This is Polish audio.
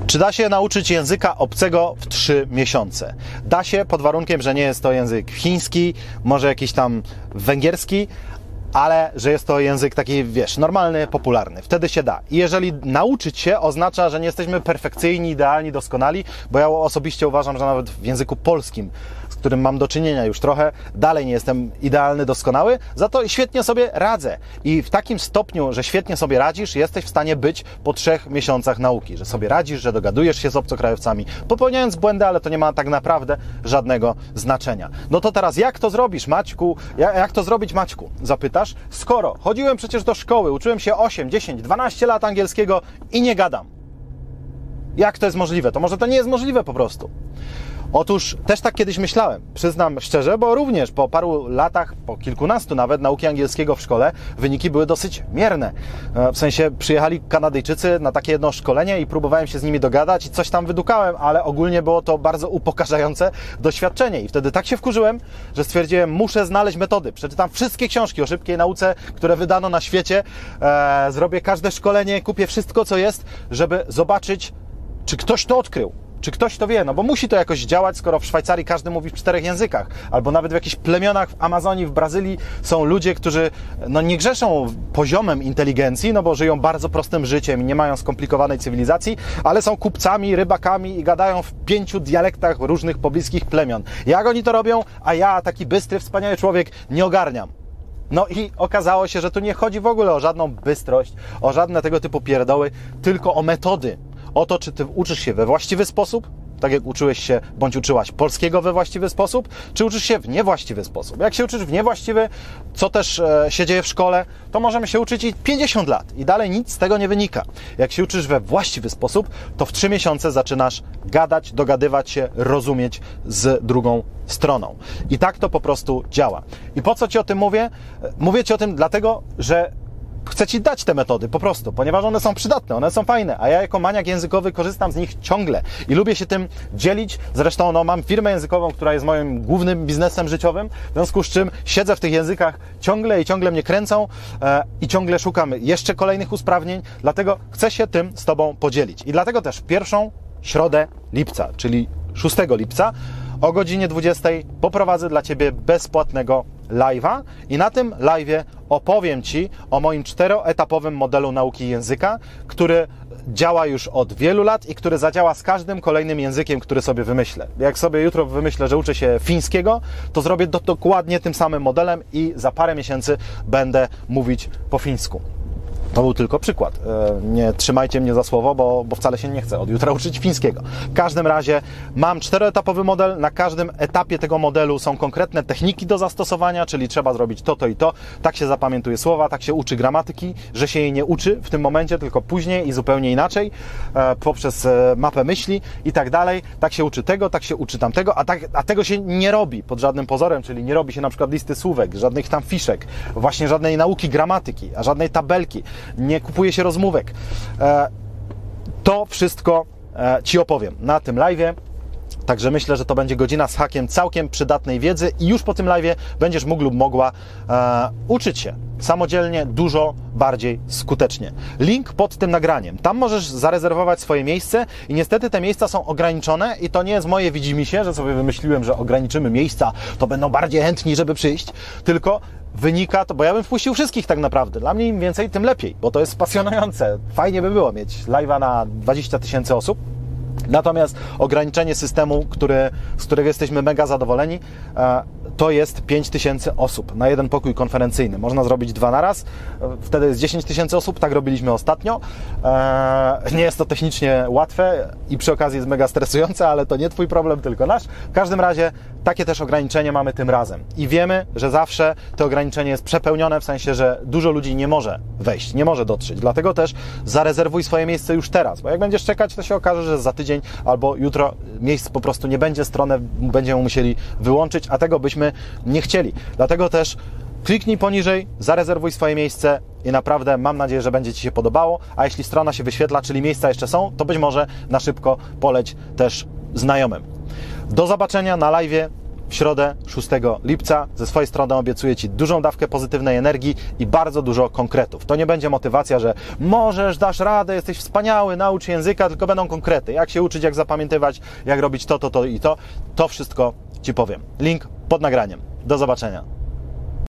Czy da się nauczyć języka obcego w 3 miesiące? Da się, pod warunkiem, że nie jest to język chiński, może jakiś tam węgierski, ale że jest to język taki, wiesz, normalny, popularny. Wtedy się da. I jeżeli nauczyć się oznacza, że nie jesteśmy perfekcyjni, idealni, doskonali, bo ja osobiście uważam, że nawet w języku polskim, z którym mam do czynienia już trochę, dalej nie jestem idealny, doskonały, za to świetnie sobie radzę. I w takim stopniu, że świetnie sobie radzisz, jesteś w stanie być po 3 miesiącach nauki, że sobie radzisz, że dogadujesz się z obcokrajowcami, popełniając błędy, ale to nie ma tak naprawdę żadnego znaczenia. No to teraz jak to zrobisz, Maćku? Jak to zrobić, Maćku? Zapytasz. Skoro chodziłem przecież do szkoły, uczyłem się 8, 10, 12 lat angielskiego i nie gadam. Jak to jest możliwe? To może to nie jest możliwe po prostu. Otóż też tak kiedyś myślałem, przyznam szczerze, bo również po paru latach, po kilkunastu nawet nauki angielskiego w szkole, wyniki były dosyć mierne. W sensie przyjechali Kanadyjczycy na takie jedno szkolenie i próbowałem się z nimi dogadać i coś tam wydukałem, ale ogólnie było to bardzo upokarzające doświadczenie i wtedy tak się wkurzyłem, że stwierdziłem, muszę znaleźć metody. Przeczytam wszystkie książki o szybkiej nauce, które wydano na świecie, zrobię każde szkolenie, kupię wszystko, co jest, żeby zobaczyć, czy ktoś to odkrył. Czy ktoś to wie? No bo musi to jakoś działać, skoro w Szwajcarii każdy mówi w 4 językach. Albo nawet w jakichś plemionach w Amazonii, w Brazylii są ludzie, którzy no, nie grzeszą poziomem inteligencji, no bo żyją bardzo prostym życiem i nie mają skomplikowanej cywilizacji, ale są kupcami, rybakami i gadają w 5 dialektach różnych pobliskich plemion. Jak oni to robią? A ja, taki bystry, wspaniały człowiek, nie ogarniam. No i okazało się, że tu nie chodzi w ogóle o żadną bystrość, o żadne tego typu pierdoły, tylko o metody. O to, czy ty uczysz się we właściwy sposób, tak jak uczyłeś się, bądź uczyłaś polskiego we właściwy sposób, czy uczysz się w niewłaściwy sposób. Jak się uczysz w niewłaściwy, co też się dzieje w szkole, to możemy się uczyć i 50 lat i dalej nic z tego nie wynika. Jak się uczysz we właściwy sposób, to w 3 miesiące zaczynasz gadać, dogadywać się, rozumieć z drugą stroną. I tak to po prostu działa. I po co Ci o tym mówię? Mówię Ci o tym dlatego, że chcę Ci dać te metody po prostu, ponieważ one są przydatne, one są fajne, a ja jako maniak językowy korzystam z nich ciągle i lubię się tym dzielić. Zresztą no, mam firmę językową, która jest moim głównym biznesem życiowym, w związku z czym siedzę w tych językach ciągle i ciągle mnie kręcą i ciągle szukam jeszcze kolejnych usprawnień, dlatego chcę się tym z Tobą podzielić. I dlatego też w pierwszą środę lipca, czyli 6 lipca o godzinie 20 poprowadzę dla Ciebie bezpłatnego live'a i na tym live'ie opowiem Ci o moim 4-etapowym modelu nauki języka, który działa już od wielu lat i który zadziała z każdym kolejnym językiem, który sobie wymyślę. Jak sobie jutro wymyślę, że uczę się fińskiego, to zrobię dokładnie tym samym modelem i za parę miesięcy będę mówić po fińsku. To był tylko przykład. Nie trzymajcie mnie za słowo, bo wcale się nie chcę od jutra uczyć fińskiego. W każdym razie mam 4-etapowy model. Na każdym etapie tego modelu są konkretne techniki do zastosowania, czyli trzeba zrobić to, to i to. Tak się zapamiętuje słowa, tak się uczy gramatyki, że się jej nie uczy w tym momencie, tylko później i zupełnie inaczej, poprzez mapę myśli i tak dalej. Tak się uczy tego, tak się uczy tamtego, a tego się nie robi pod żadnym pozorem, czyli nie robi się na przykład listy słówek, żadnych tam fiszek, właśnie żadnej nauki gramatyki, a żadnej tabelki. Nie kupuje się rozmówek. To wszystko Ci opowiem na tym live'ie. Także myślę, że to będzie godzina z hakiem całkiem przydatnej wiedzy i już po tym live'ie będziesz mógł lub mogła uczyć się samodzielnie dużo bardziej skutecznie. Link pod tym nagraniem. Tam możesz zarezerwować swoje miejsce i niestety te miejsca są ograniczone i to nie jest moje widzimisię, że sobie wymyśliłem, że ograniczymy miejsca, to będą bardziej chętni, żeby przyjść, tylko wynika to, bo ja bym wpuścił wszystkich tak naprawdę. Dla mnie im więcej, tym lepiej, bo to jest pasjonujące. Fajnie by było mieć live'a na 20 000 osób. Natomiast ograniczenie systemu, z którego jesteśmy mega zadowoleni, to jest 5000 osób na jeden pokój konferencyjny. Można zrobić 2 na raz, wtedy jest 10 000 osób, tak robiliśmy ostatnio. Nie jest to technicznie łatwe i przy okazji jest mega stresujące, ale to nie Twój problem, tylko nasz. W każdym razie takie też ograniczenie mamy tym razem. I wiemy, że zawsze to ograniczenie jest przepełnione, w sensie, że dużo ludzi nie może wejść, nie może dotrzeć. Dlatego też zarezerwuj swoje miejsce już teraz, bo jak będziesz czekać, to się okaże, że za tydzień albo jutro miejsc po prostu nie będzie, stronę będziemy musieli wyłączyć, a tego byśmy nie chcieli. Dlatego też kliknij poniżej, zarezerwuj swoje miejsce i naprawdę mam nadzieję, że będzie Ci się podobało, a jeśli strona się wyświetla, czyli miejsca jeszcze są, to być może na szybko poleć też znajomym. Do zobaczenia na live'ie w środę 6 lipca. Ze swojej strony obiecuję Ci dużą dawkę pozytywnej energii i bardzo dużo konkretów. To nie będzie motywacja, że możesz, dasz radę, jesteś wspaniały, naucz języka, tylko będą konkrety. Jak się uczyć, jak zapamiętywać, jak robić to i to. To wszystko Ci powiem. Link pod nagraniem. Do zobaczenia.